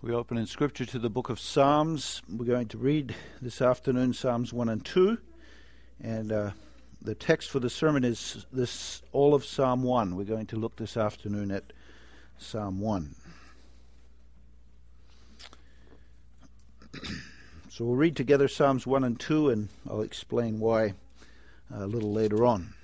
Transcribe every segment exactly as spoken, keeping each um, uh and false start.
We open in Scripture to the book of Psalms. We're going to read this afternoon Psalms one and two. And uh, the text for the sermon is this, all of Psalm one. We're going to look this afternoon at Psalm one. So we'll read together Psalms one and two, and I'll explain why a little later on.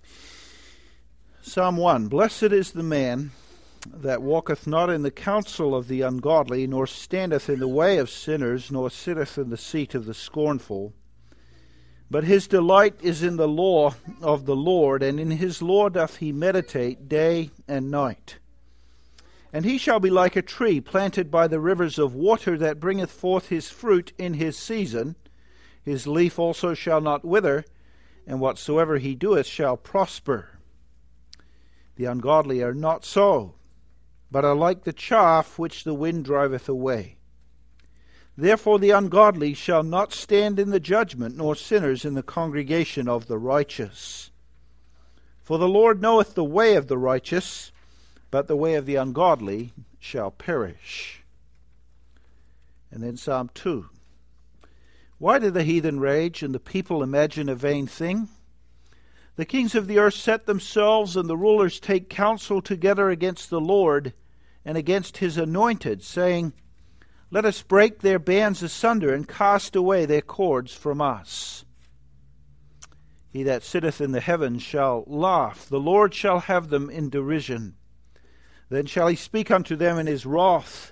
Psalm one, Blessed is the man that walketh not in the counsel of the ungodly, nor standeth in the way of sinners, nor sitteth in the seat of the scornful. But his delight is in the law of the Lord, and in his law doth he meditate day and night. And he shall be like a tree planted by the rivers of water, that bringeth forth his fruit in his season. His leaf also shall not wither, and whatsoever he doeth shall prosper. The ungodly are not so, but are like the chaff which the wind driveth away. Therefore the ungodly shall not stand in the judgment, nor sinners in the congregation of the righteous. For the Lord knoweth the way of the righteous, but the way of the ungodly shall perish. And then Psalm two. Why do the heathen rage, and the people imagine a vain thing? The kings of the earth set themselves, and the rulers take counsel together against the Lord and against his anointed, saying, Let us break their bands asunder, and cast away their cords from us. He that sitteth in the heavens shall laugh, the Lord shall have them in derision. Then shall he speak unto them in his wrath,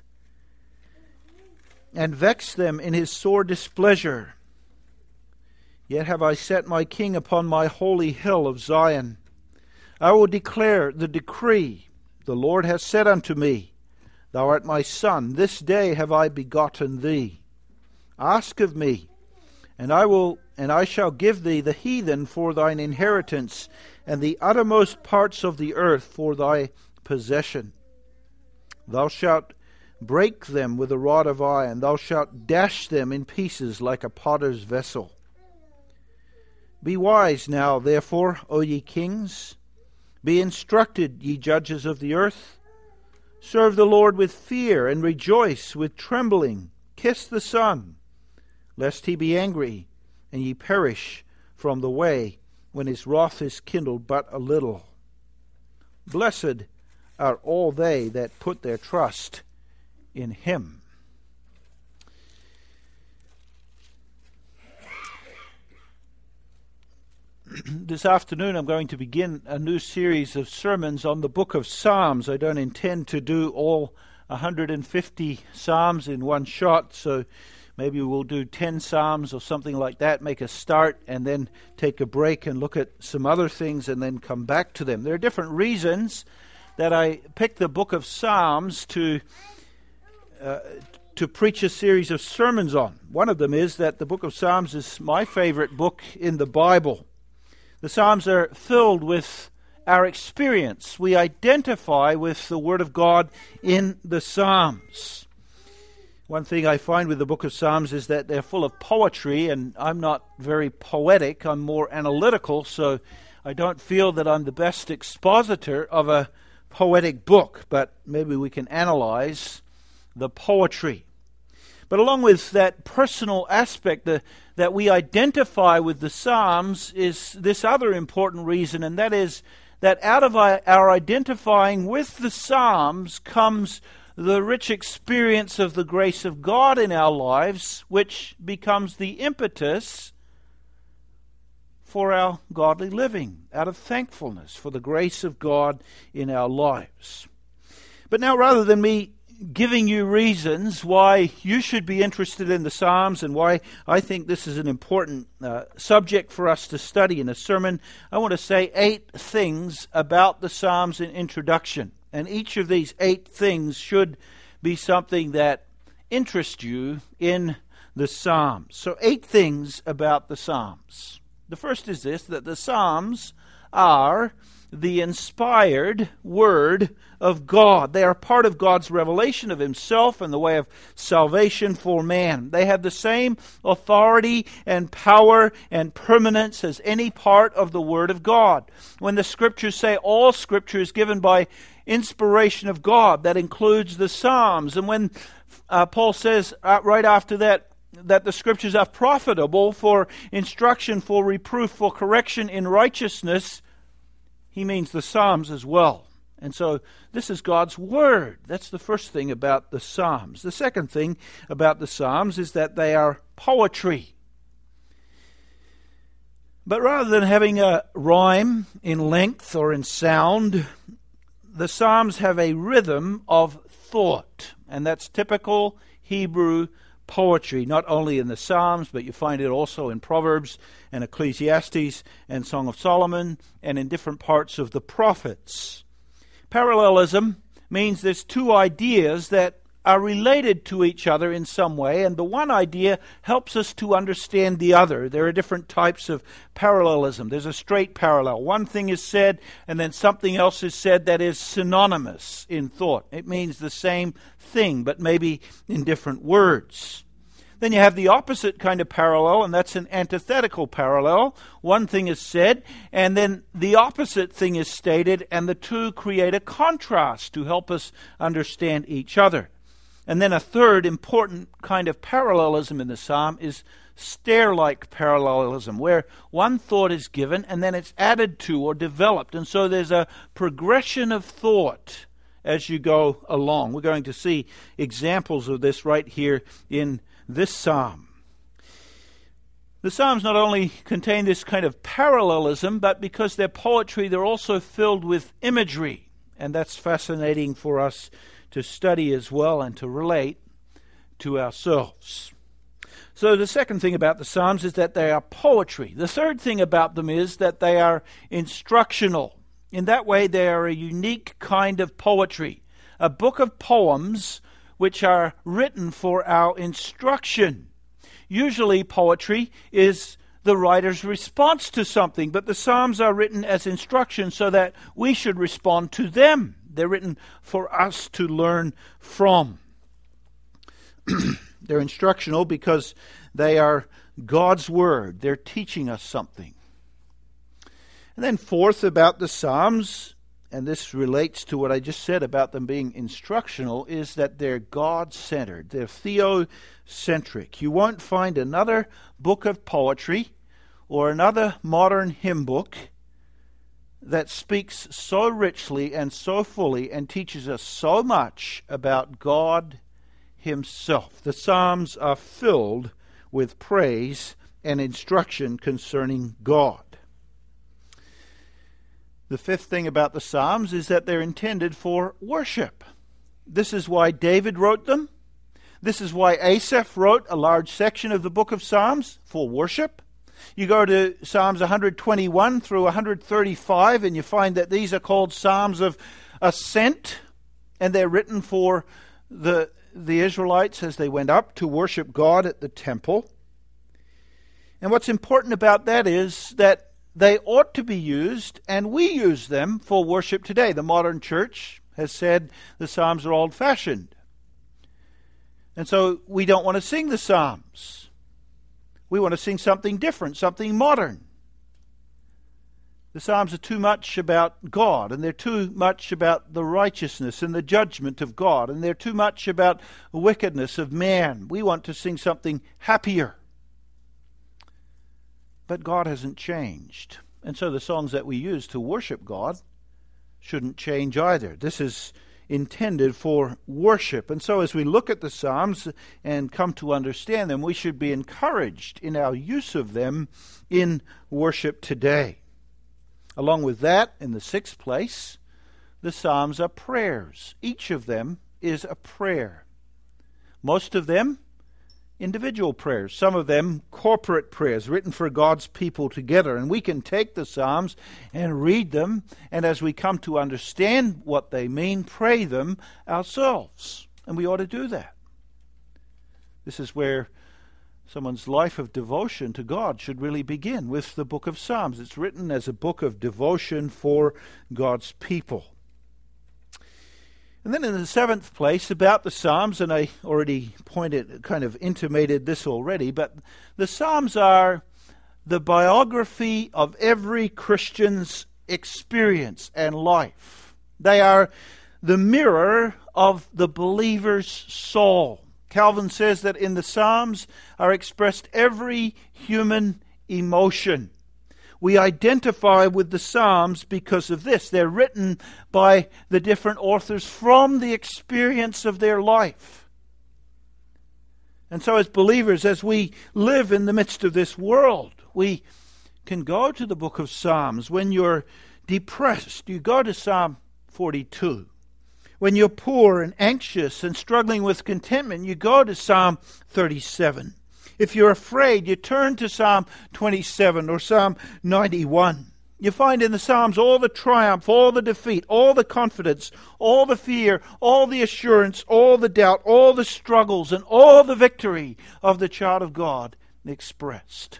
and vex them in his sore displeasure. Yet have I set my king upon my holy hill of Zion. I will declare the decree. The Lord hath said unto me, Thou art my son, this day have I begotten thee. Ask of me, and I will, and I shall give thee the heathen for thine inheritance, and the uttermost parts of the earth for thy possession. Thou shalt break them with a rod of iron, thou shalt dash them in pieces like a potter's vessel. Be wise now, therefore, O ye kings. Be instructed, ye judges of the earth. Serve the Lord with fear, and rejoice with trembling. Kiss the Son, lest he be angry, and ye perish from the way, when his wrath is kindled but a little. Blessed are all they that put their trust in him. This afternoon I'm going to begin a new series of sermons on the book of Psalms. I don't intend to do all one hundred fifty Psalms in one shot, so maybe we'll do ten Psalms or something like that, make a start, and then take a break and look at some other things and then come back to them. There are different reasons that I picked the book of Psalms to uh, to preach a series of sermons on. One of them is that the book of Psalms is my favorite book in the Bible. The Psalms are filled with our experience. We identify with the Word of God in the Psalms. One thing I find with the book of Psalms is that they're full of poetry, and I'm not very poetic. I'm more analytical, so I don't feel that I'm the best expositor of a poetic book, but maybe we can analyze the poetry. But along with that personal aspect the, that we identify with the Psalms is this other important reason, and that is that out of our, our identifying with the Psalms comes the rich experience of the grace of God in our lives, which becomes the impetus for our godly living, out of thankfulness for the grace of God in our lives. But now, rather than me giving you reasons why you should be interested in the Psalms and why I think this is an important uh, subject for us to study in a sermon, I want to say eight things about the Psalms in introduction. And each of these eight things should be something that interests you in the Psalms. So eight things about the Psalms. The first is this, that the Psalms are the inspired Word of God. They are part of God's revelation of Himself and the way of salvation for man. They have the same authority and power and permanence as any part of the Word of God. When the Scriptures say all Scripture is given by inspiration of God, that includes the Psalms. And when uh, Paul says uh, right after that, that the Scriptures are profitable for instruction, for reproof, for correction in righteousness, he means the Psalms as well. And so this is God's Word. That's the first thing about the Psalms. The second thing about the Psalms is that they are poetry. But rather than having a rhyme in length or in sound, the Psalms have a rhythm of thought. And that's typical Hebrew poetry, not only in the Psalms, but you find it also in Proverbs and Ecclesiastes and Song of Solomon and in different parts of the prophets. Parallelism means there's two ideas that are related to each other in some way, and the one idea helps us to understand the other. There are different types of parallelism. There's a straight parallel. One thing is said, and then something else is said that is synonymous in thought. It means the same thing, but maybe in different words. Then you have the opposite kind of parallel, and that's an antithetical parallel. One thing is said, and then the opposite thing is stated, and the two create a contrast to help us understand each other. And then a third important kind of parallelism in the psalm is stair-like parallelism, where one thought is given and then it's added to or developed. And so there's a progression of thought as you go along. We're going to see examples of this right here in this psalm. The psalms not only contain this kind of parallelism, but because they're poetry, they're also filled with imagery. And that's fascinating for us to study as well and to relate to ourselves. So the second thing about the Psalms is that they are poetry. The third thing about them is that they are instructional. In that way, they are a unique kind of poetry, a book of poems which are written for our instruction. Usually poetry is the writer's response to something, but the Psalms are written as instruction so that we should respond to them. They're written for us to learn from. They're instructional because they are God's Word. They're teaching us something. And then fourth about the Psalms, and this relates to what I just said about them being instructional, is that they're God-centered. They're theocentric. You won't find another book of poetry or another modern hymn book that speaks so richly and so fully and teaches us so much about God Himself. The Psalms are filled with praise and instruction concerning God. The fifth thing about the Psalms is that they're intended for worship. This is why David wrote them. This is why Asaph wrote a large section of the book of Psalms, for worship. You go to Psalms one twenty-one through one thirty-five, and you find that these are called Psalms of Ascent, and they're written for the, the Israelites as they went up to worship God at the temple. And what's important about that is that they ought to be used, and we use them for worship today. The modern church has said the Psalms are old-fashioned. And so we don't want to sing the Psalms. We want to sing something different, something modern. The Psalms are too much about God, and they're too much about the righteousness and the judgment of God, and they're too much about the wickedness of man. We want to sing something happier. But God hasn't changed. And so the songs that we use to worship God shouldn't change either. This is intended for worship. And so as we look at the Psalms and come to understand them, we should be encouraged in our use of them in worship today. Along with that, in the sixth place, the Psalms are prayers. Each of them is a prayer. Most of them individual prayers, some of them corporate prayers written for God's people together. And we can take the Psalms and read them, and as we come to understand what they mean, pray them ourselves. And we ought to do that. This is where someone's life of devotion to God should really begin with the book of Psalms. It's written as a book of devotion for God's people. And then in the seventh place, about the Psalms, and I already pointed, kind of intimated this already, but the Psalms are the biography of every Christian's experience and life. They are the mirror of the believer's soul. Calvin says that in the Psalms are expressed every human emotion. We identify with the Psalms because of this. They're written by the different authors from the experience of their life. And so as believers, as we live in the midst of this world, we can go to the book of Psalms. When you're depressed, you go to Psalm forty-two. When you're poor and anxious and struggling with contentment, you go to Psalm thirty-seven. If you're afraid, you turn to Psalm twenty-seven or Psalm ninety-one. You find in the Psalms all the triumph, all the defeat, all the confidence, all the fear, all the assurance, all the doubt, all the struggles, and all the victory of the child of God expressed.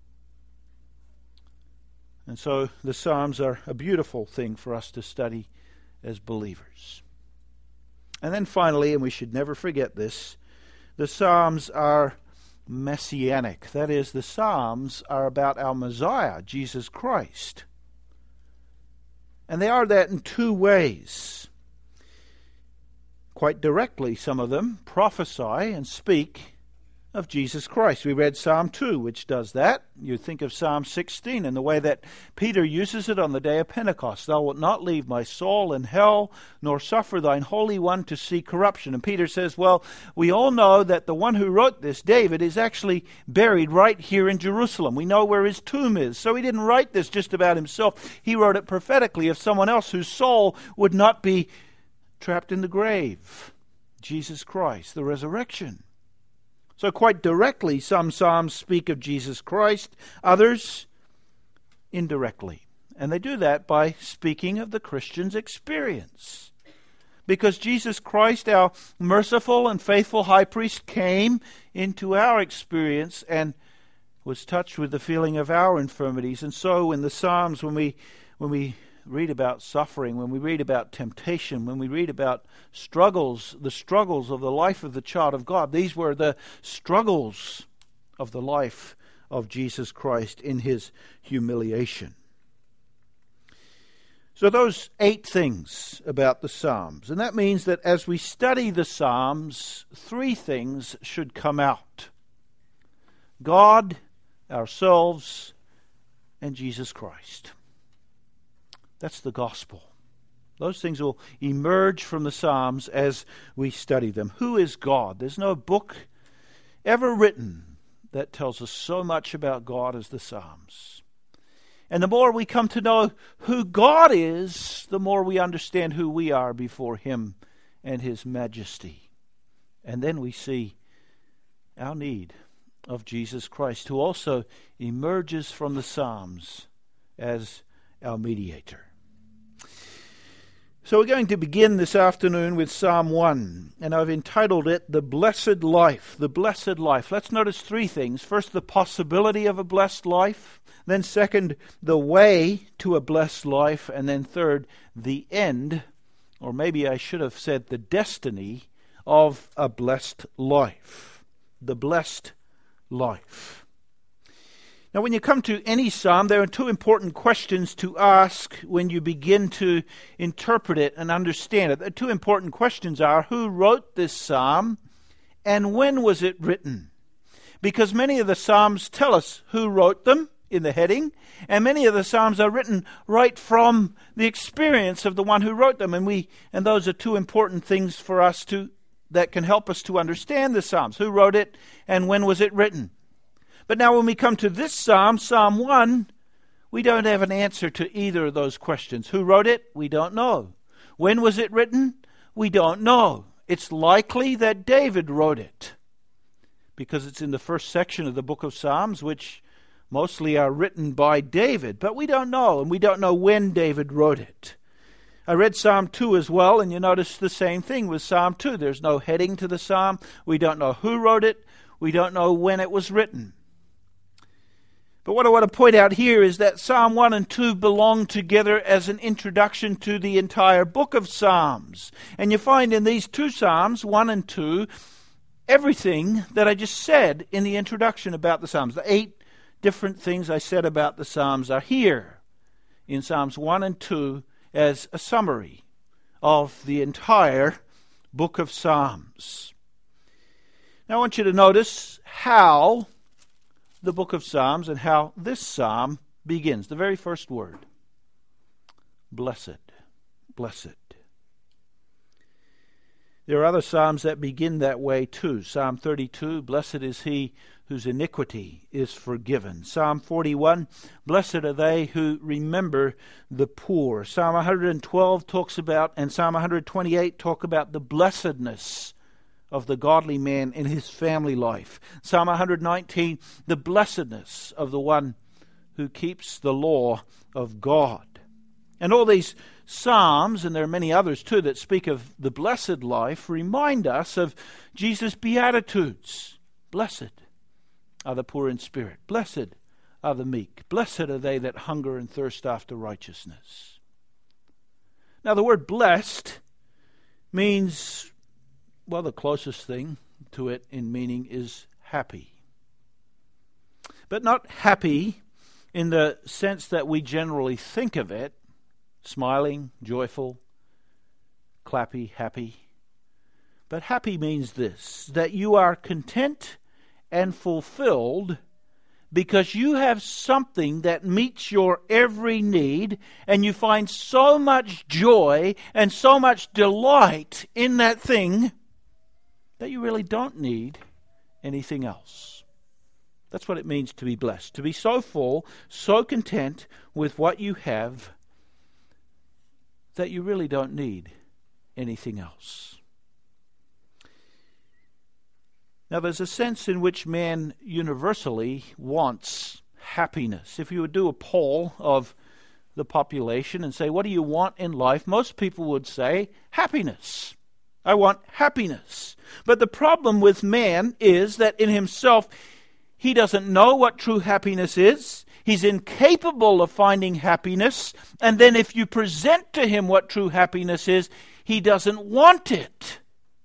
And so the Psalms are a beautiful thing for us to study as believers. And then finally, and we should never forget this, the Psalms are messianic. That is, the Psalms are about our Messiah, Jesus Christ. And they are that in two ways. Quite directly, some of them prophesy and speak of Jesus Christ. We read Psalm two, which does that. You think of Psalm sixteen and the way that Peter uses it on the day of Pentecost. Thou wilt not leave my soul in hell, nor suffer thine Holy One to see corruption. And Peter says, well, we all know that the one who wrote this, David, is actually buried right here in Jerusalem. We know where his tomb is. So he didn't write this just about himself. He wrote it prophetically of someone else whose soul would not be trapped in the grave. Jesus Christ, the resurrection. So quite directly, some Psalms speak of Jesus Christ, others indirectly. And they do that by speaking of the Christian's experience. Because Jesus Christ, our merciful and faithful high priest, came into our experience and was touched with the feeling of our infirmities. And so in the Psalms, when we when we read about suffering, when we read about temptation, when we read about struggles, the struggles of the life of the child of God, these were the struggles of the life of Jesus Christ in his humiliation. So those eight things about the Psalms. And that means that as we study the Psalms, three things should come out: God, ourselves, and Jesus Christ. That's the gospel. Those things will emerge from the Psalms as we study them. Who is God? There's no book ever written that tells us so much about God as the Psalms. And the more we come to know who God is, the more we understand who we are before him and his majesty. And then we see our need of Jesus Christ, who also emerges from the Psalms as our mediator. So we're going to begin this afternoon with Psalm one, and I've entitled it, The Blessed Life. The Blessed Life. Let's notice three things. First, the possibility of a blessed life. Then second, the way to a blessed life. And then third, the end, or maybe I should have said the destiny of a blessed life. The blessed life. Now, when you come to any psalm, there are two important questions to ask when you begin to interpret it and understand it. The two important questions are, who wrote this psalm and when was it written? Because many of the psalms tell us who wrote them in the heading, and many of the psalms are written right from the experience of the one who wrote them. And we and those are two important things for us to that can help us to understand the psalms. Who wrote it and when was it written? But now when we come to this psalm, Psalm one, we don't have an answer to either of those questions. Who wrote it? We don't know. When was it written? We don't know. It's likely that David wrote it, because it's in the first section of the book of Psalms, which mostly are written by David. But we don't know, and we don't know when David wrote it. I read Psalm two as well, and you notice the same thing with Psalm two. There's no heading to the psalm. We don't know who wrote it. We don't know when it was written. But what I want to point out here is that Psalm one and two belong together as an introduction to the entire book of Psalms. And you find in these two Psalms, one and two, everything that I just said in the introduction about the Psalms. The eight different things I said about the Psalms are here in Psalms one and two as a summary of the entire book of Psalms. Now I want you to notice how the book of Psalms and how this psalm begins. The very first word. Blessed. Blessed. There are other psalms that begin that way too. Psalm thirty-two, blessed is he whose iniquity is forgiven. Psalm forty-one, blessed are they who remember the poor. Psalm one hundred twelve talks about, and Psalm one hundred twenty-eight talk about the blessedness of the godly man in his family life. Psalm one hundred nineteen, the blessedness of the one who keeps the law of God. And all these psalms, and there are many others too that speak of the blessed life, remind us of Jesus' Beatitudes. Blessed are the poor in spirit. Blessed are the meek. Blessed are they that hunger and thirst after righteousness. Now the word blessed means, well, the closest thing to it in meaning is happy. But not happy in the sense that we generally think of it, smiling, joyful, clappy, happy. But happy means this, that you are content and fulfilled because you have something that meets your every need, and you find so much joy and so much delight in that thing that you really don't need anything else. That's what it means to be blessed. To be so full, so content with what you have that you really don't need anything else. Now there's a sense in which man universally wants happiness. If you would do a poll of the population and say, what do you want in life? Most people would say, happiness. I want happiness. But the problem with man is that in himself, he doesn't know what true happiness is. He's incapable of finding happiness. And then if you present to him what true happiness is, he doesn't want it.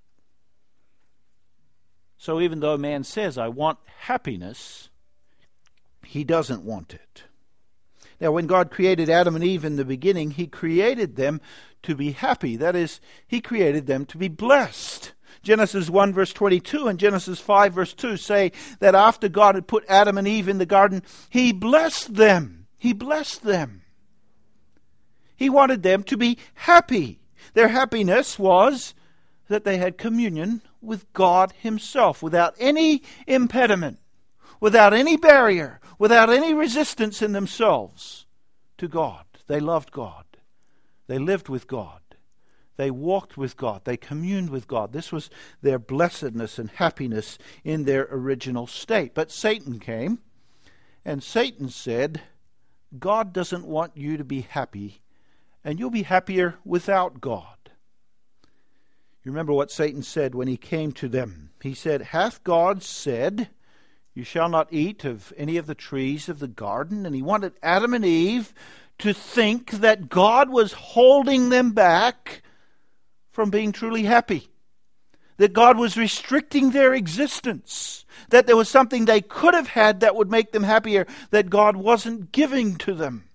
So even though man says, I want happiness, he doesn't want it. Now, when God created Adam and Eve in the beginning, he created them to be happy. That is, he created them to be blessed. Genesis one verse twenty-two and Genesis five verse two say that after God had put Adam and Eve in the garden, he blessed them. He blessed them. He wanted them to be happy. Their happiness was that they had communion with God himself without any impediment, without any barrier, without any resistance in themselves to God. They loved God. They lived with God. They walked with God. They communed with God. This was their blessedness and happiness in their original state. But Satan came, and Satan said, God doesn't want you to be happy, and you'll be happier without God. You remember what Satan said when he came to them. He said, hath God said, you shall not eat of any of the trees of the garden? And he wanted Adam and Eve to think that God was holding them back from being truly happy. That God was restricting their existence. That there was something they could have had that would make them happier that God wasn't giving to them.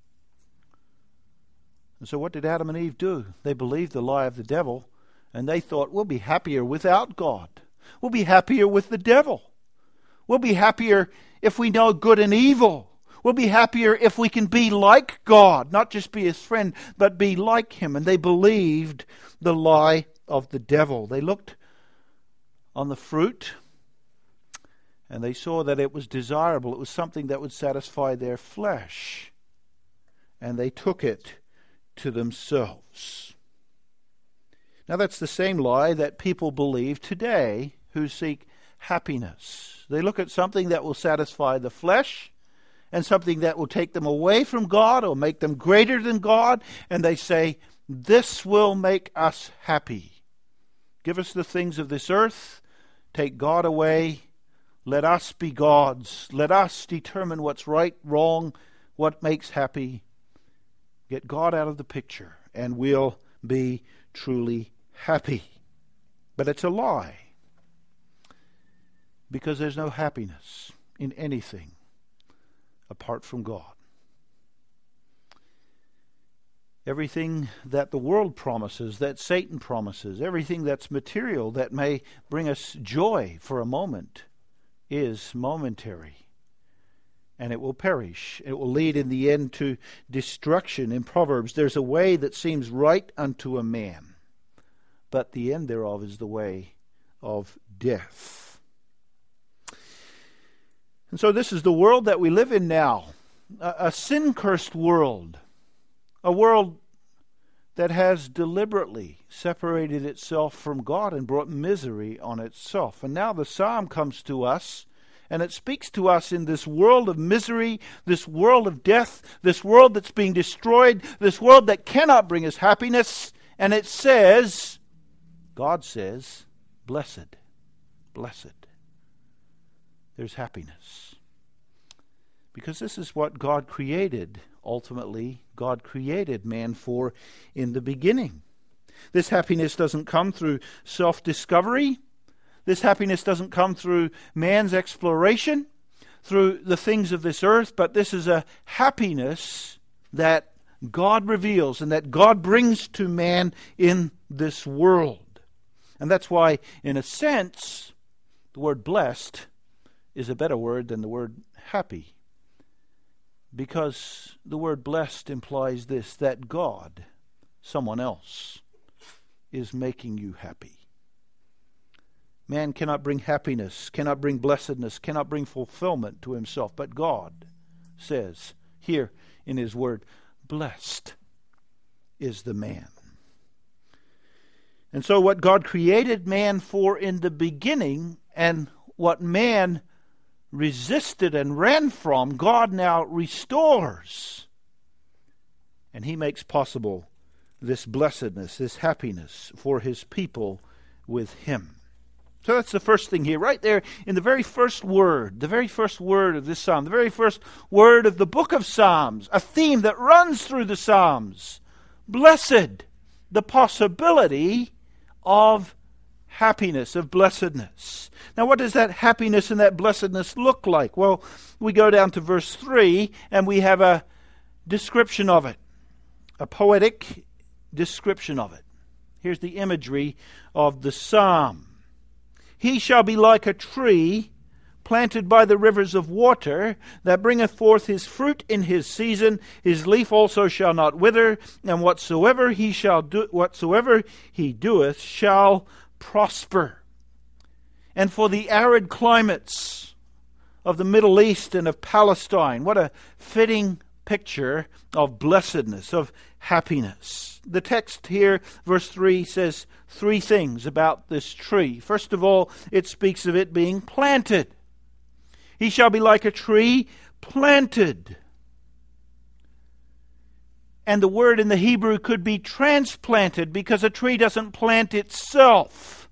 And so what did Adam and Eve do? They believed the lie of the devil, and they thought, we'll be happier without God. We'll be happier with the devil. We'll be happier if we know good and evil. We'll be happier if we can be like God, not just be his friend, but be like him. And they believed the lie of the devil. They looked on the fruit and they saw that it was desirable. It was something that would satisfy their flesh. And they took it to themselves. Now that's the same lie that people believe today who seek happiness. They look at something that will satisfy the flesh and something that will take them away from God or make them greater than God, and they say, this will make us happy. Give us the things of this earth, take God away, Let us be gods. Let us determine what's right, wrong, what makes happy. Get God out of the picture, and we'll be truly happy. But it's a lie, because there's no happiness in anything apart from God. Everything that the world promises, that Satan promises, everything that's material that may bring us joy for a moment is momentary. And it will perish. It will lead in the end to destruction. In Proverbs, there's a way that seems right unto a man, but the end thereof is the way of death. And so this is the world that we live in now, a, a sin-cursed world, a world that has deliberately separated itself from God and brought misery on itself. And now the psalm comes to us, and it speaks to us in this world of misery, this world of death, this world that's being destroyed, this world that cannot bring us happiness. And it says, God says, blessed, blessed. There's happiness. Because this is what God created, ultimately, God created man for in the beginning. This happiness doesn't come through self-discovery. This happiness doesn't come through man's exploration, through the things of this earth, but this is a happiness that God reveals and that God brings to man in this world. And that's why, in a sense, the word blessed is a better word than the word happy. Because the word blessed implies this, that God, someone else, is making you happy. Man cannot bring happiness, cannot bring blessedness, cannot bring fulfillment to himself. But God says here in His Word, blessed is the man. And so what God created man for in the beginning, and what man resisted and ran from, God now restores. And He makes possible this blessedness, this happiness for His people with Him. So that's the first thing here, right there in the very first word, the very first word of this psalm, the very first word of the book of Psalms, a theme that runs through the Psalms. Blessed, the possibility of happiness, of blessedness. Now, what does that happiness and that blessedness look like? Well, we go down to verse three, and we have a description of it, a poetic description of it. Here's the imagery of the psalm. He shall be like a tree planted by the rivers of water, that bringeth forth his fruit in his season. His leaf also shall not wither, and whatsoever he shall do, whatsoever he doeth shall prosper. And for the arid climates of the Middle East and of Palestine, what a fitting picture of blessedness, of happiness. The text here, verse three, says three things about this tree. First of all, it speaks of it being planted. He shall be like a tree planted. And the word in the Hebrew could be transplanted, because a tree doesn't plant itself.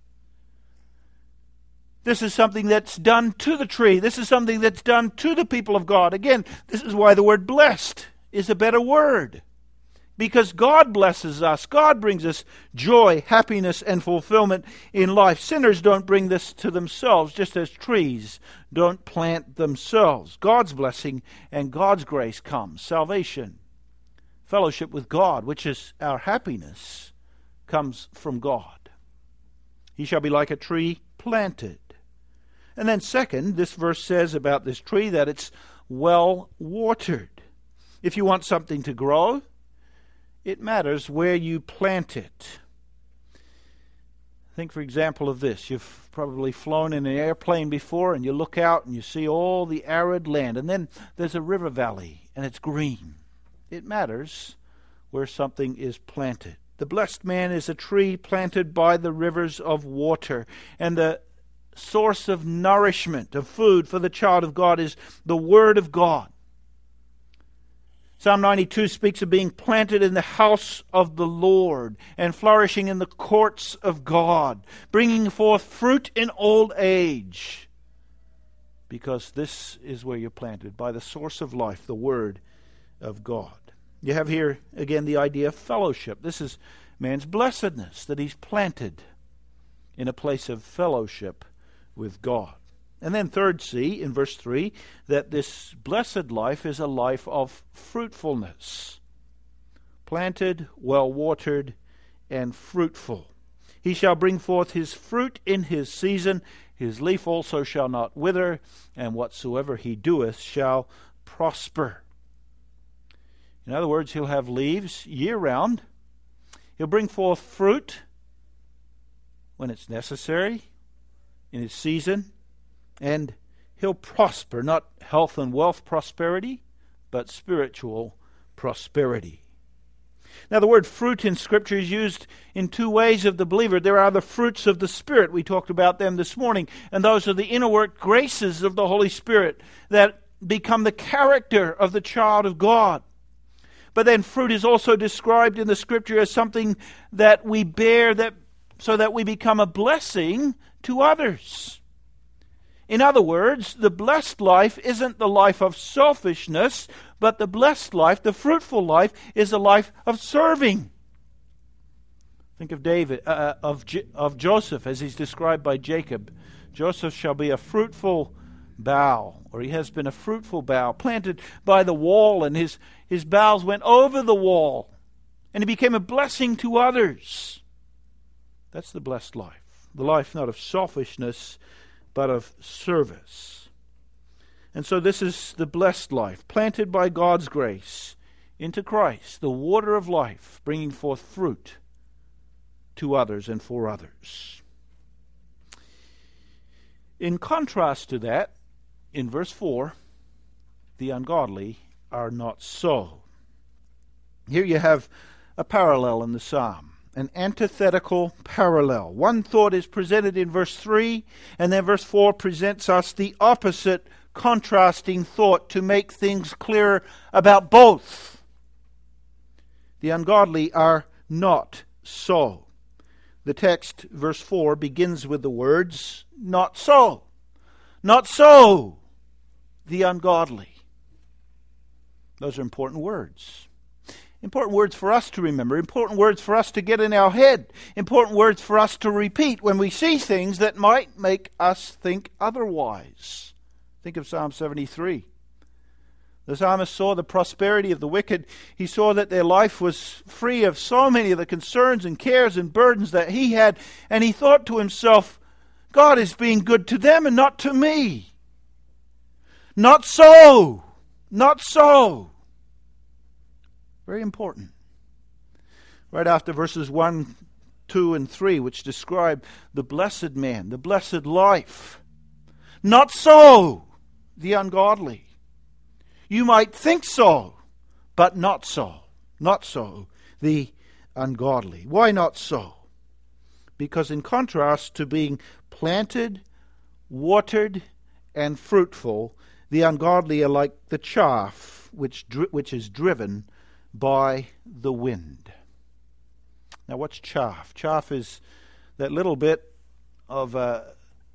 This is something that's done to the tree. This is something that's done to the people of God. Again, this is why the word blessed is a better word. Because God blesses us. God brings us joy, happiness, and fulfillment in life. Sinners don't bring this to themselves, just as trees don't plant themselves. God's blessing and God's grace comes. Salvation, fellowship with God, which is our happiness, comes from God. He shall be like a tree planted. And then second, this verse says about this tree that it's well watered. If you want something to grow, it matters where you plant it. Think, for example, of this. You've probably flown in an airplane before, and you look out and you see all the arid land. And then there's a river valley, and it's green. It matters where something is planted. The blessed man is a tree planted by the rivers of water. And the source of nourishment, of food for the child of God, is the Word of God. Psalm ninety-two speaks of being planted in the house of the Lord and flourishing in the courts of God, bringing forth fruit in old age. because this is where you're planted, by the source of life, the Word of God. You have here, again, the idea of fellowship. This is man's blessedness, that he's planted in a place of fellowship with God. And then third, see, in verse three, that this blessed life is a life of fruitfulness. Planted, well-watered, and fruitful. He shall bring forth his fruit in his season. His leaf also shall not wither, and whatsoever he doeth shall prosper. In other words, he'll have leaves year-round. He'll bring forth fruit when it's necessary, in his season, and he'll prosper, not health and wealth prosperity, but spiritual prosperity. Now, the word fruit in Scripture is used in two ways of the believer. There are the fruits of the Spirit. We talked about them this morning. And those are the inner work graces of the Holy Spirit that become the character of the child of God. But then fruit is also described in the Scripture as something that we bear that so that we become a blessing to others. In other words, the blessed life isn't the life of selfishness, but the blessed life, the fruitful life, is a life of serving. Think of David, uh, of J- of Joseph, as he's described by Jacob. Joseph shall be a fruitful bough, or he has been a fruitful bough, planted by the wall, and his, his boughs went over the wall, and he became a blessing to others. That's the blessed life. The life not of selfishness, but of service. And so this is the blessed life, planted by God's grace into Christ, the water of life, bringing forth fruit to others and for others. In contrast to that, in verse four, the ungodly are not so. Here you have a parallel in the psalm. An antithetical parallel. One thought is presented in verse three, and then verse four presents us the opposite, contrasting thought to make things clearer about both. The ungodly are not so. The text, verse four, begins with the words, not so. Not so, the ungodly. Those are important words. Important words for us to remember, important words for us to get in our head, important words for us to repeat when we see things that might make us think otherwise. Think of Psalm seventy-three. The psalmist saw the prosperity of the wicked. He saw that their life was free of so many of the concerns and cares and burdens that he had, and he thought to himself, God is being good to them and not to me. Not so. Not so. Very important. Right after verses one, two, and three, which describe the blessed man, the blessed life. Not so, the ungodly. You might think so, but not so. Not so, the ungodly. Why not so? Because in contrast to being planted, watered, and fruitful, the ungodly are like the chaff which dri- which is driven by the wind. Now, what's chaff? Chaff is that little bit of a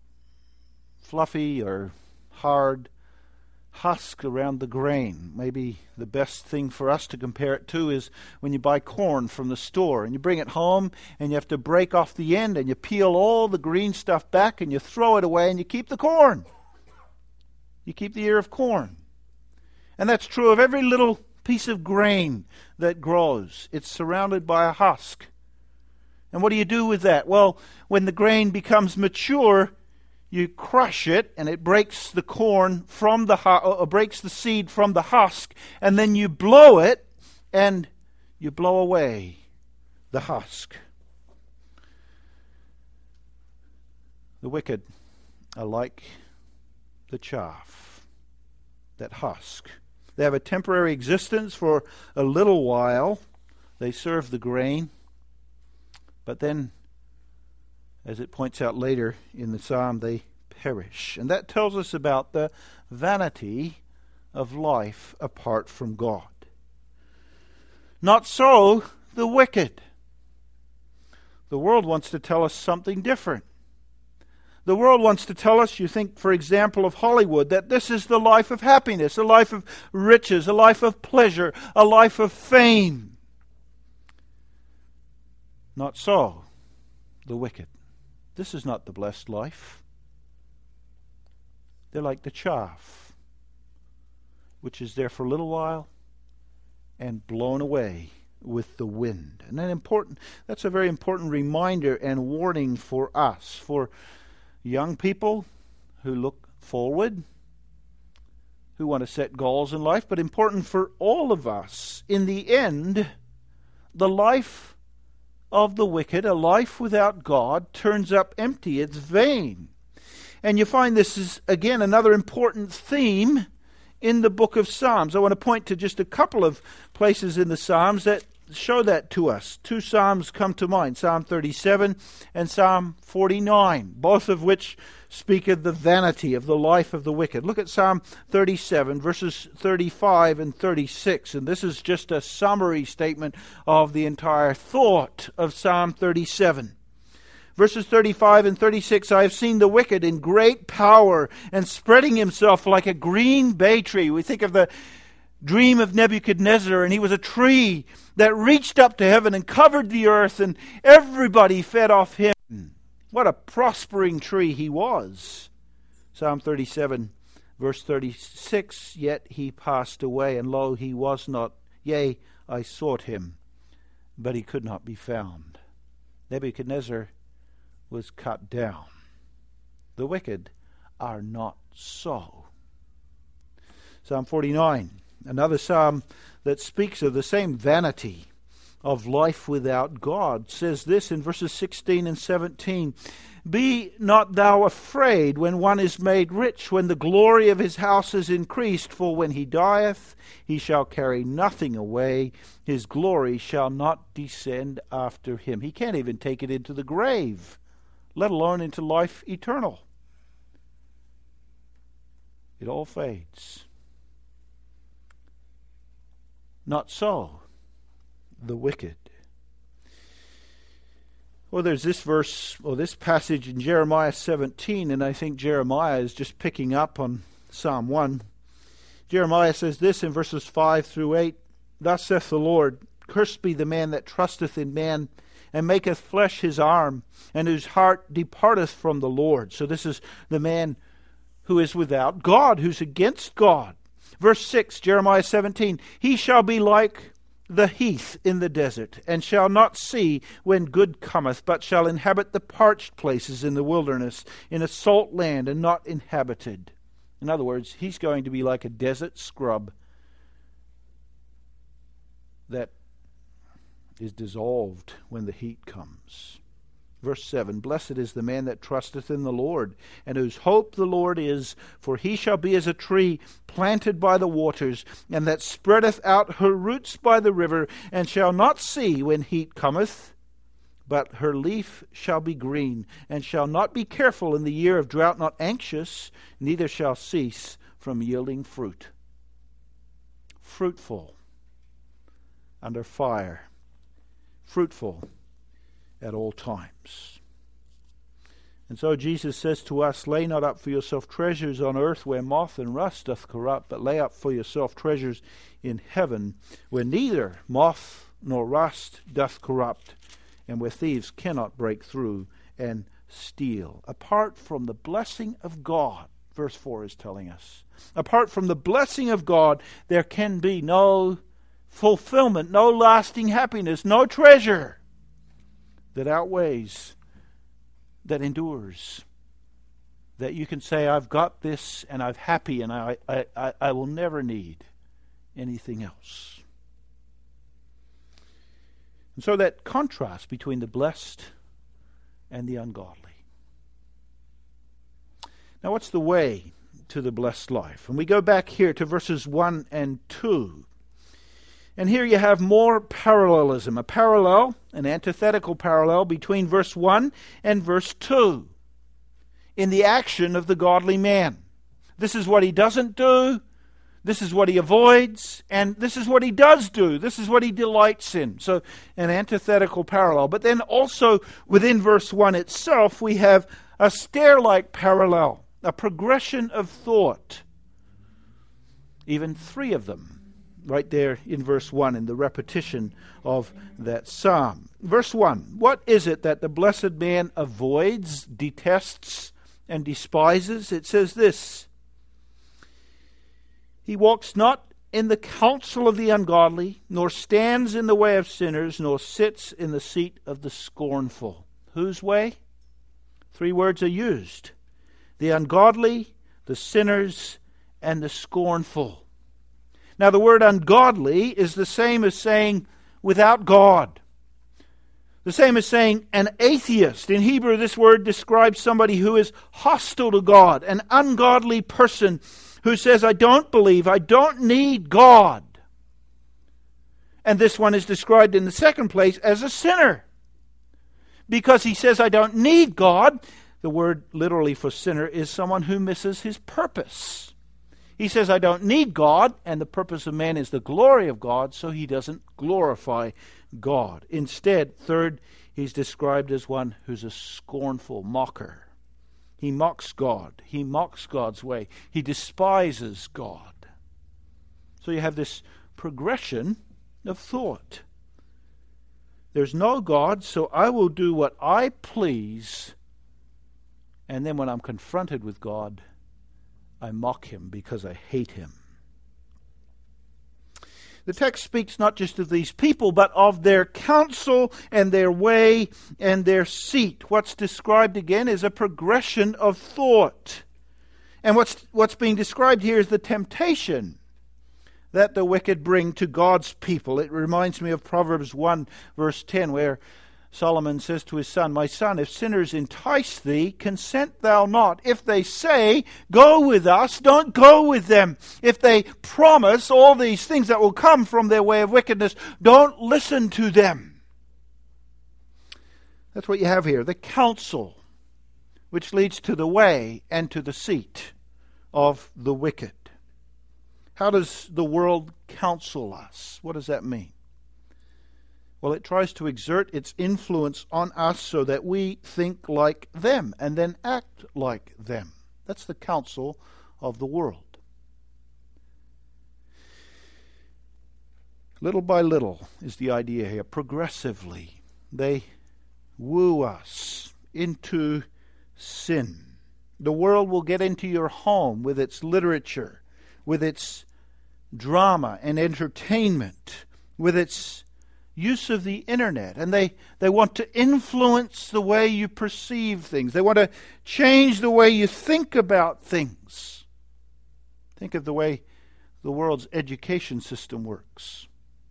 fluffy or hard husk around the grain. Maybe the best thing for us to compare it to is when you buy corn from the store and you bring it home and you have to break off the end and you peel all the green stuff back and you throw it away and you keep the corn. You keep the ear of corn. And that's true of every little piece of grain that grows. It's surrounded by a husk. And what do you do with that? Well, when the grain becomes mature, you crush it and it breaks the corn from the hu- or breaks the seed from the husk, and then you blow it and you blow away the husk. The wicked are like the chaff, that husk. They have a temporary existence for a little while. They serve the grain. But then, as it points out later in the psalm, they perish. And that tells us about the vanity of life apart from God. Not so the wicked. The world wants to tell us something different. The world wants to tell us, you think, for example, of Hollywood, that this is the life of happiness, a life of riches, a life of pleasure, a life of fame. Not so, the wicked. This is not the blessed life. They're like the chaff, which is there for a little while and blown away with the wind. And an important, that's a very important reminder and warning for us, for young people who look forward, who want to set goals in life, but important for all of us. In the end, the life of the wicked, a life without God, turns up empty. It's vain. And you find this is, again, another important theme in the book of Psalms. I want to point to just a couple of places in the Psalms that show that to us. Two Psalms come to mind, Psalm thirty-seven and Psalm forty-nine, both of which speak of the vanity of the life of the wicked. Look at Psalm thirty-seven, verses thirty-five and thirty-six, and this is just a summary statement of the entire thought of Psalm thirty-seven. Verses thirty-five and thirty-six, I have seen the wicked in great power and spreading himself like a green bay tree. We think of the dream of Nebuchadnezzar, and he was a tree that reached up to heaven and covered the earth, and everybody fed off him. What a prospering tree he was. Psalm thirty-seven, verse thirty-six, yet he passed away, and lo, he was not. Yea, I sought him, but he could not be found. Nebuchadnezzar was cut down. The wicked are not so. Psalm forty-nine, another psalm that speaks of the same vanity of life without God, says this in verses sixteen and seventeen, be not thou afraid when one is made rich, when the glory of his house is increased, for when he dieth, he shall carry nothing away, his glory shall not descend after him. He can't even take it into the grave, let alone into life eternal. It all fades. Not so, the wicked. Well, there's this verse, or this passage in Jeremiah seventeen, and I think Jeremiah is just picking up on Psalm one. Jeremiah says this in verses five through eight, thus saith the Lord, cursed be the man that trusteth in man, and maketh flesh his arm, and whose heart departeth from the Lord. So this is the man who is without God, who's against God. Verse six, Jeremiah seventeen, he shall be like the heath in the desert, and shall not see when good cometh, but shall inhabit the parched places in the wilderness, in a salt land and not inhabited. In other words, he's going to be like a desert scrub that is dissolved when the heat comes. Verse seven, blessed is the man that trusteth in the Lord, and whose hope the Lord is, for he shall be as a tree planted by the waters, and that spreadeth out her roots by the river, and shall not see when heat cometh, but her leaf shall be green, and shall not be careful in the year of drought, not anxious, neither shall cease from yielding fruit. Fruitful under fire, fruitful at all times. And so Jesus says to us, lay not up for yourself treasures on earth where moth and rust doth corrupt, but lay up for yourself treasures in heaven where neither moth nor rust doth corrupt, and where thieves cannot break through and steal. Apart from the blessing of God, verse four is telling us, apart from the blessing of God, there can be no fulfillment, no lasting happiness, no treasure that outweighs, that endures, that you can say, I've got this and I'm happy and I, I, I, I will never need anything else. And so that contrast between the blessed and the ungodly. Now what's the way to the blessed life? And we go back here to verses one and two. And here you have more parallelism, a parallel, an antithetical parallel between verse one and verse two in the action of the godly man. This is what he doesn't do, this is what he avoids, and this is what he does do. This is what he delights in. So an antithetical parallel. But then also within verse one itself we have a stair-like parallel, a progression of thought. Even three of them, right there in verse one, in the repetition of that psalm. Verse one, what is it that the blessed man avoids, detests, and despises? It says this: he walks not in the counsel of the ungodly, nor stands in the way of sinners, nor sits in the seat of the scornful. Whose way? Three words are used: the ungodly, the sinners, and the scornful. Now, the word ungodly is the same as saying without God. The same as saying an atheist. In Hebrew, this word describes somebody who is hostile to God, an ungodly person who says, I don't believe, I don't need God. And this one is described in the second place as a sinner. Because he says, I don't need God. The word literally for sinner is someone who misses his purpose. He says, I don't need God, and the purpose of man is the glory of God, so he doesn't glorify God. Instead, third, he's described as one who's a scornful mocker. He mocks God. He mocks God's way. He despises God. So you have this progression of thought. There's no God, so I will do what I please, and then when I'm confronted with God, I mock him because I hate him. The text speaks not just of these people, but of their counsel and their way and their seat. What's described again is a progression of thought. And what's, what's being described here is the temptation that the wicked bring to God's people. It reminds me of Proverbs one, verse ten, where Solomon says to his son, my son, if sinners entice thee, consent thou not. If they say, go with us, don't go with them. If they promise all these things that will come from their way of wickedness, don't listen to them. That's what you have here, the counsel, which leads to the way and to the seat of the wicked. How does the world counsel us? What does that mean? Well, it tries to exert its influence on us so that we think like them and then act like them. That's the counsel of the world. Little by little is the idea here. Progressively, they woo us into sin. The world will get into your home with its literature, with its drama and entertainment, with its use of the internet, and they, they want to influence the way you perceive things. They want to change the way you think about things. Think of the way the world's education system works.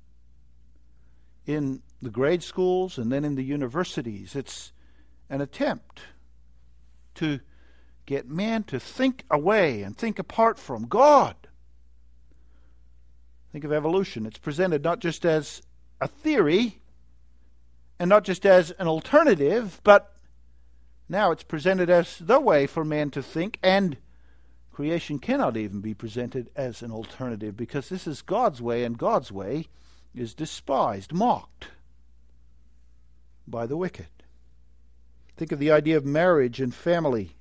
In the grade schools and then in the universities, it's an attempt to get man to think away and think apart from God. Think of evolution. It's presented not just as a theory, and not just as an alternative, but now it's presented as the way for man to think, and creation cannot even be presented as an alternative, because this is God's way, and God's way is despised, mocked by the wicked. Think of the idea of marriage and family,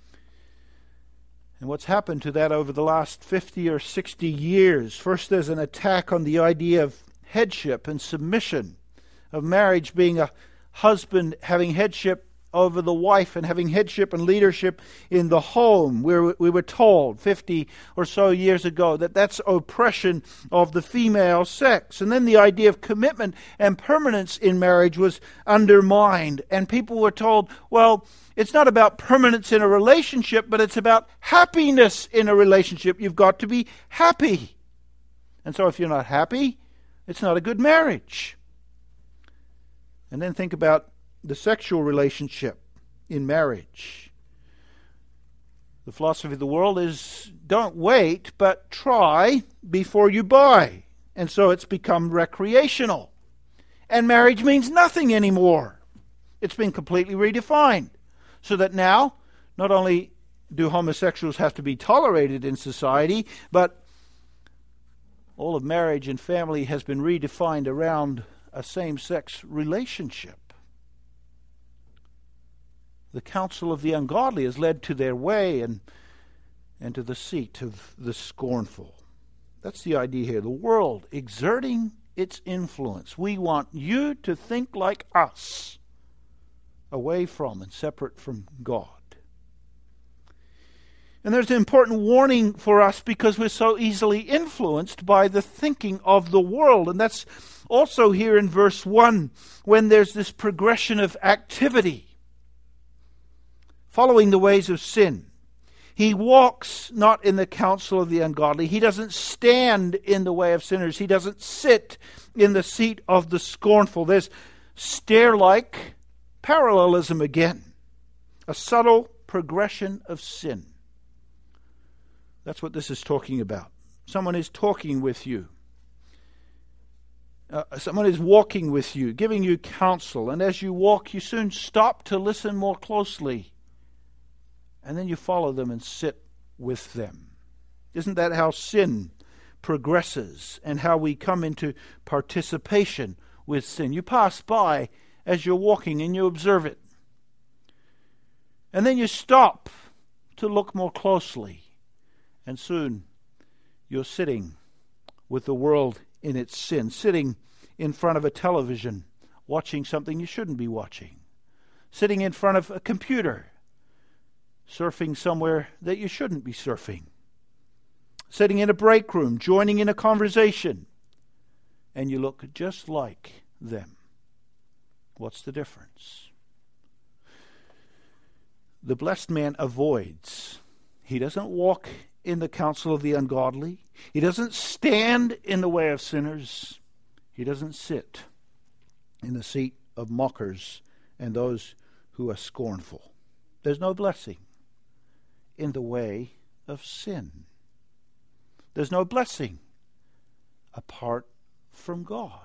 and what's happened to that over the last fifty or sixty years. First, there's an attack on the idea of headship and submission, of marriage being a husband having headship over the wife and having headship and leadership in the home. We were, we were told fifty or so years ago that that's oppression of the female sex. And then the idea of commitment and permanence in marriage was undermined. And people were told, well, it's not about permanence in a relationship, but it's about happiness in a relationship. You've got to be happy. And so if you're not happy, it's not a good marriage. And then think about the sexual relationship in marriage. The philosophy of the world is don't wait, but try before you buy. And so it's become recreational. And marriage means nothing anymore. It's been completely redefined. So that now, not only do homosexuals have to be tolerated in society, but all of marriage and family has been redefined around a same-sex relationship. The counsel of the ungodly has led to their way and, and to the seat of the scornful. That's the idea here. The world exerting its influence. We want you to think like us, away from and separate from God. And there's an important warning for us because we're so easily influenced by the thinking of the world. And that's also here in verse one, when there's this progression of activity, following the ways of sin. He walks not in the counsel of the ungodly. He doesn't stand in the way of sinners. He doesn't sit in the seat of the scornful. There's stair-like parallelism again. A subtle progression of sin. That's what this is talking about. Someone is talking with you. Uh, someone is walking with you, giving you counsel. And as you walk, you soon stop to listen more closely. And then you follow them and sit with them. Isn't that how sin progresses and how we come into participation with sin? You pass by as you're walking and you observe it. And then you stop to look more closely. And soon you're sitting with the world in its sin, sitting in front of a television, watching something you shouldn't be watching, sitting in front of a computer, surfing somewhere that you shouldn't be surfing, sitting in a break room, joining in a conversation, and you look just like them. What's the difference? The blessed man avoids. He doesn't walk in the counsel of the ungodly. He doesn't stand in the way of sinners. He doesn't sit in the seat of mockers and those who are scornful. There's no blessing in the way of sin. There's no blessing apart from God.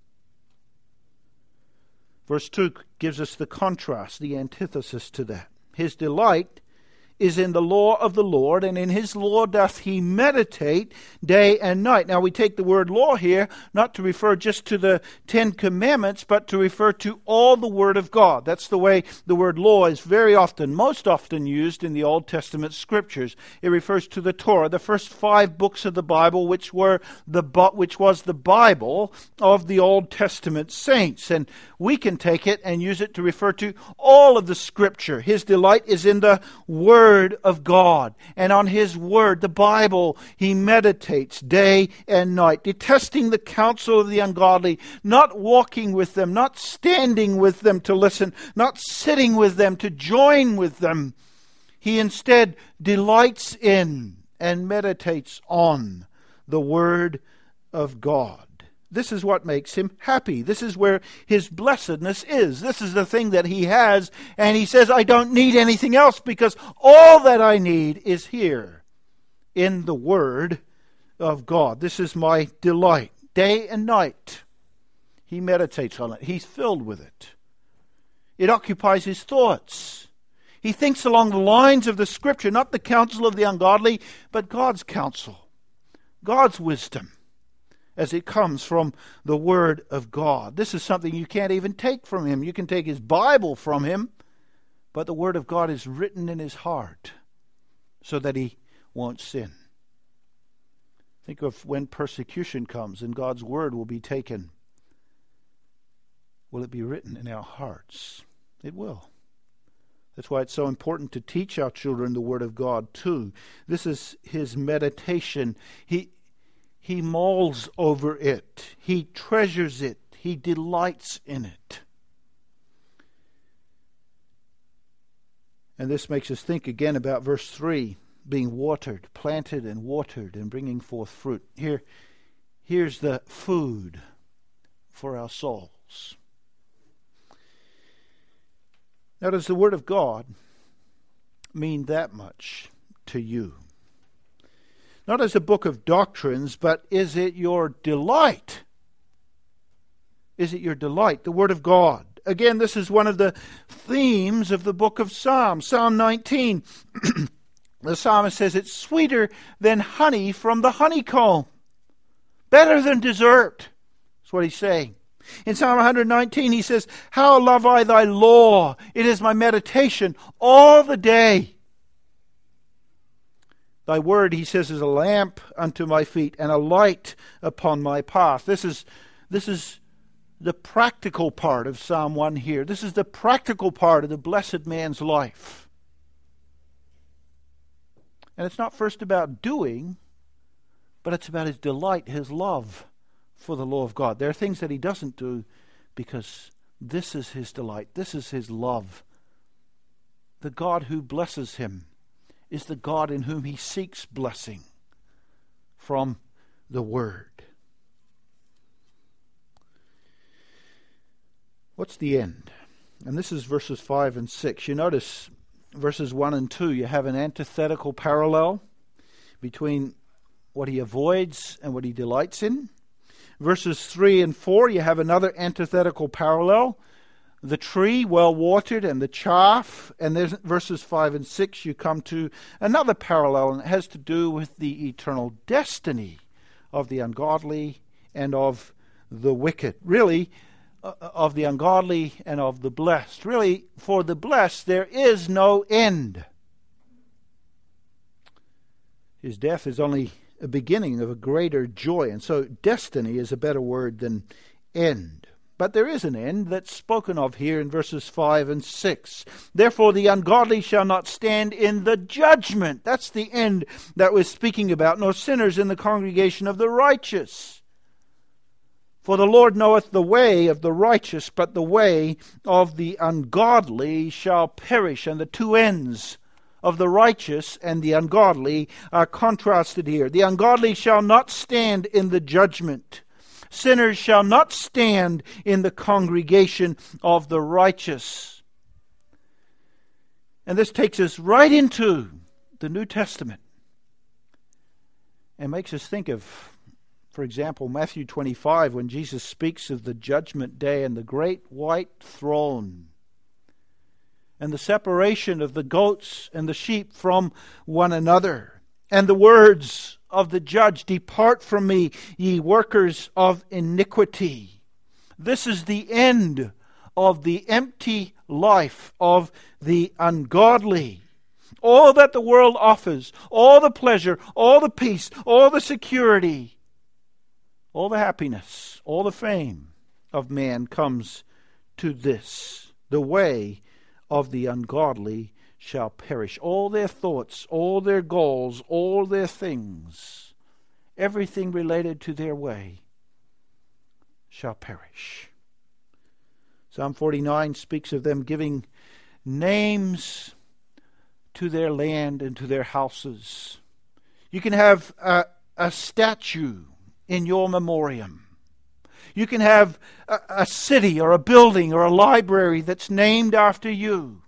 Verse two gives us the contrast, the antithesis to that. His delight is in the law of the Lord, and in his law doth he meditate day and night. Now we take the word law here not to refer just to the Ten Commandments, but to refer to all the Word of God. That's the way the word law is very often, most often used in the Old Testament Scriptures. It refers to the Torah, the first five books of the Bible, which were the which was the Bible of the Old Testament saints. And we can take it and use it to refer to all of the Scripture. His delight is in the Word of God, and on his word, the Bible, he meditates day and night, detesting the counsel of the ungodly, not walking with them, not standing with them to listen, not sitting with them to join with them. He instead delights in and meditates on the word of God. This is what makes him happy. This is where his blessedness is. This is the thing that he has. And he says, I don't need anything else because all that I need is here in the Word of God. This is my delight. Day and night, he meditates on it. He's filled with it. It occupies his thoughts. He thinks along the lines of the Scripture, not the counsel of the ungodly, but God's counsel, God's wisdom, as it comes from the Word of God. This is something you can't even take from him. You can take his Bible from him, but the Word of God is written in his heart so that he won't sin. Think of when persecution comes and God's Word will be taken. Will it be written in our hearts? It will. That's why it's so important to teach our children the Word of God too. This is his meditation. He He mulls over it. He treasures it. He delights in it. And this makes us think again about verse three, being watered, planted and watered and bringing forth fruit. Here, here's the food for our souls. Now, does the Word of God mean that much to you? Not as a book of doctrines, but is it your delight? Is it your delight, the Word of God? Again, this is one of the themes of the book of Psalms. Psalm nineteen, the psalmist says it's sweeter than honey from the honeycomb. Better than dessert. That's what he's saying. In Psalm one nineteen, he says, how love I thy law. It is my meditation all the day. Thy word, he says, is a lamp unto my feet and a light upon my path. This is, this is the practical part of Psalm one here. This is the practical part of the blessed man's life. And it's not first about doing, but it's about his delight, his love for the law of God. There are things that he doesn't do because this is his delight. This is his love. The God who blesses him is the God in whom he seeks blessing from the Word. What's the end? And this is verses five and six. You notice verses one and two, you have an antithetical parallel between what he avoids and what he delights in. Verses three and four, you have another antithetical parallel. The tree well watered and the chaff. And then verses five and six, you come to another parallel, and it has to do with the eternal destiny of the ungodly and of the wicked. Really, uh, of the ungodly and of the blessed. Really, for the blessed, there is no end. His death is only a beginning of a greater joy. And so destiny is a better word than end. But there is an end that's spoken of here in verses five and six. Therefore the ungodly shall not stand in the judgment. That's the end that we're speaking about. Nor sinners in the congregation of the righteous. For the Lord knoweth the way of the righteous, but the way of the ungodly shall perish. And the two ends of the righteous and the ungodly are contrasted here. The ungodly shall not stand in the judgment. Sinners shall not stand in the congregation of the righteous. And this takes us right into the New Testament and makes us think of, for example, Matthew twenty-five, when Jesus speaks of the judgment day and the great white throne and the separation of the goats and the sheep from one another, and the words of the judge, depart from me, ye workers of iniquity. This is the end of the empty life of the ungodly. All that the world offers, all the pleasure, all the peace, all the security, all the happiness, all the fame of man comes to this. The way of the ungodly shall perish. All their thoughts, all their goals, all their things, everything related to their way shall perish. Psalm forty-nine speaks of them giving names to their land and to their houses. You can have a, a statue in your memoriam. You can have a, a city or a building or a library that's named after you.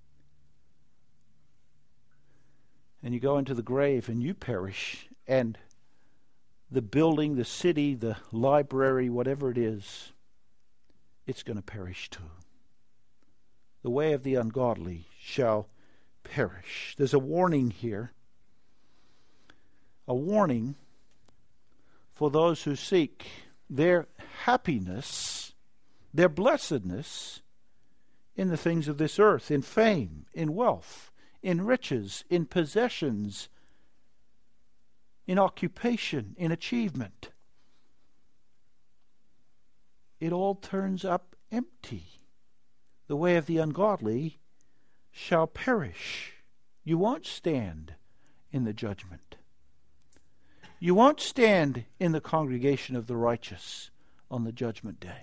And you go into the grave and you perish, and the building, the city, the library, whatever it is, it's going to perish too. The way of the ungodly shall perish. There's a warning here. A warning for those who seek their happiness, their blessedness in the things of this earth, in fame, in wealth, in riches, in possessions, in occupation, in achievement. It all turns up empty. The way of the ungodly shall perish. You won't stand in the judgment. You won't stand in the congregation of the righteous on the judgment day.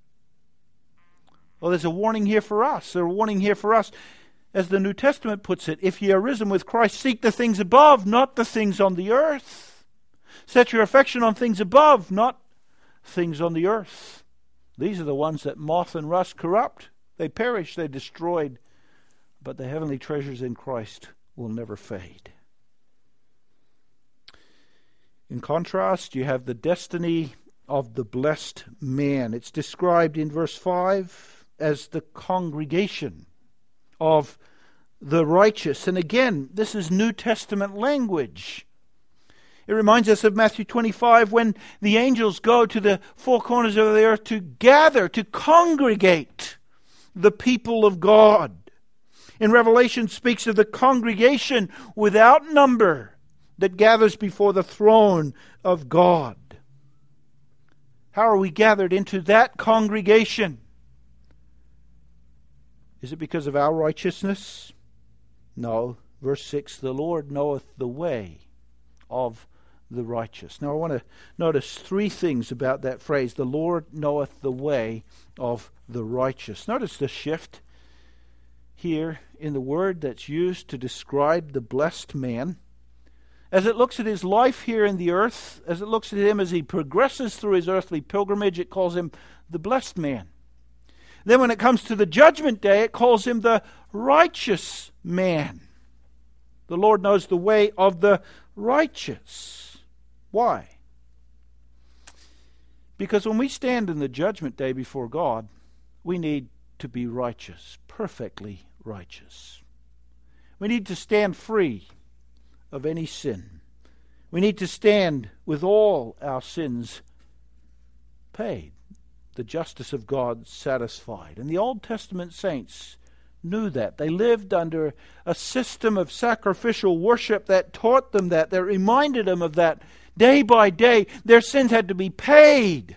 Well, there's a warning here for us. There's a warning here for us. As the New Testament puts it, if ye are risen with Christ, seek the things above, not the things on the earth. Set your affection on things above, not things on the earth. These are the ones that moth and rust corrupt. They perish, they're destroyed. But the heavenly treasures in Christ will never fade. In contrast, you have the destiny of the blessed man. It's described in verse five as the congregation of the righteous. And again, this is New Testament language. It reminds us of Matthew twenty-five when the angels go to the four corners of the earth to gather, to congregate the people of God. In Revelation speaks of the congregation without number that gathers before the throne of God. How are we gathered into that congregation? Is it because of our righteousness? No. Verse six, the Lord knoweth the way of the righteous. Now I want to notice three things about that phrase, the Lord knoweth the way of the righteous. Notice the shift here in the word that's used to describe the blessed man. As it looks at his life here in the earth, as it looks at him as he progresses through his earthly pilgrimage, it calls him the blessed man. Then when it comes to the judgment day, it calls him the righteous man. The Lord knows the way of the righteous. Why? Because when we stand in the judgment day before God, we need to be righteous, perfectly righteous. We need to stand free of any sin. We need to stand with all our sins paid, the justice of God satisfied. And the Old Testament saints knew that. They lived under a system of sacrificial worship that taught them that, that reminded them of that. Day by day, their sins had to be paid.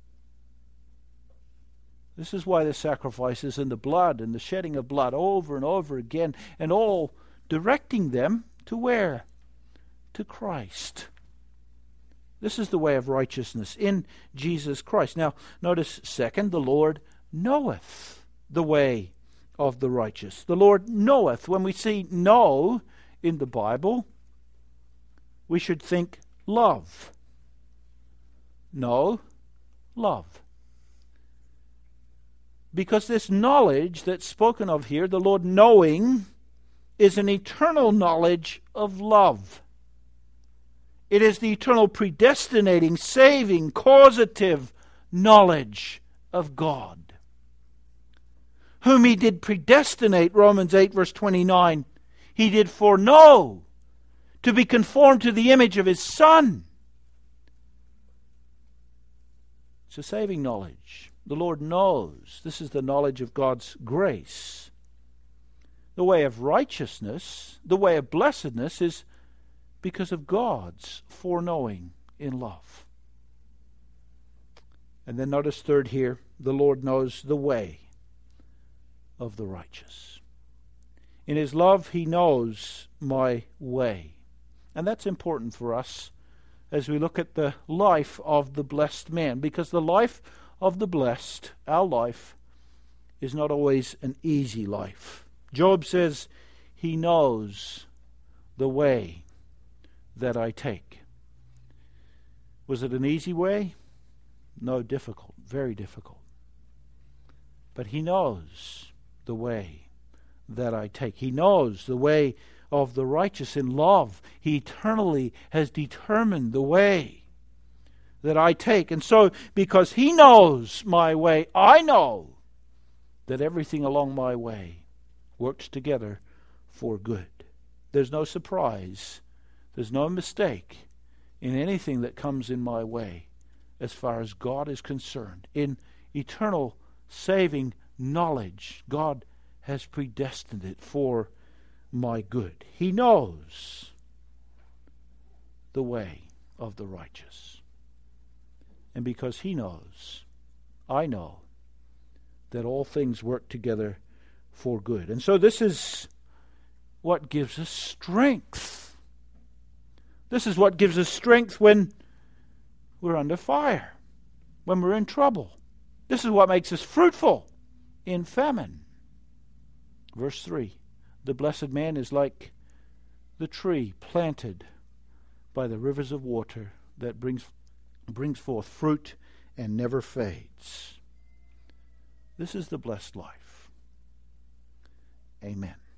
This is why the sacrifices and the blood and the shedding of blood over and over again, and all directing them to where? To Christ. This is the way of righteousness in Jesus Christ. Now, notice second, the Lord knoweth the way of the righteous. The Lord knoweth. When we see know in the Bible, we should think love. Know, love. Because this knowledge that's spoken of here, the Lord knowing, is an eternal knowledge of love. It is the eternal predestinating, saving, causative knowledge of God. Whom he did predestinate, Romans eight verse twenty-nine, he did foreknow to be conformed to the image of his Son. It's a saving knowledge. The Lord knows. This is the knowledge of God's grace. The way of righteousness, the way of blessedness is because of God's foreknowing in love. And then notice third here, the Lord knows the way of the righteous. In his love, he knows my way. And that's important for us as we look at the life of the blessed man, because the life of the blessed, our life, is not always an easy life. Job says, he knows the way that I take. Was it an easy way? No, difficult, very difficult. But he knows the way that I take. He knows the way of the righteous in love. He eternally has determined the way that I take. And so, because he knows my way, I know that everything along my way works together for good. There's no surprise. There's no mistake in anything that comes in my way as far as God is concerned. In eternal saving knowledge, God has predestined it for my good. He knows the way of the righteous. And because he knows, I know that all things work together for good. And so this is what gives us strength. This is what gives us strength when we're under fire, when we're in trouble. This is what makes us fruitful in famine. Verse three, the blessed man is like the tree planted by the rivers of water that brings, brings forth fruit and never fades. This is the blessed life. Amen.